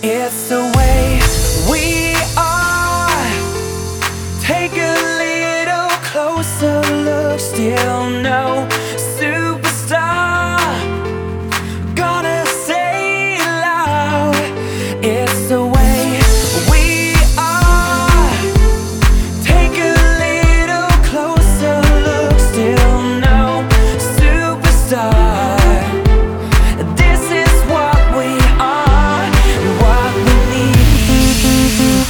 It's the way we are. Take a little closer look. Still no superstar. Gonna say it loud. It's the way we are. Take a little closer look. Still no superstar. This is what we are, what we need.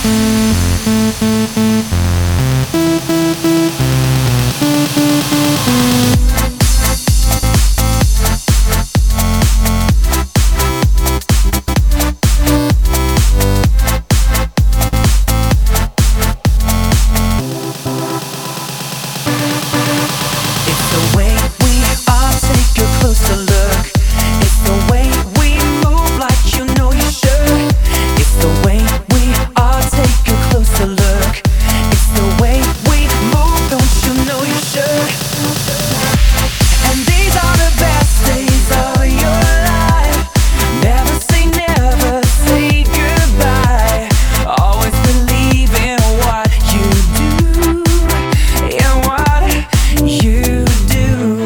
It's the way we are, take a closer look. It's the way we move like you know you should. It's the way we are, take a closer look. It's the way we move, don't you know you should. And these are the best days of your life. Never say never, say goodbye. Always believe in what you do, in what you do.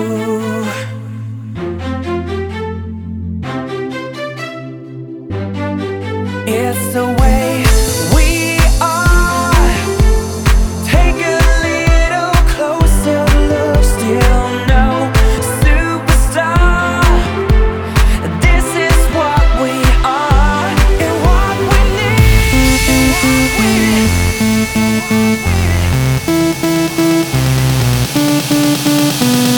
It's the way we are. Take a little closer look. Still no superstar. This is what we are and what we need.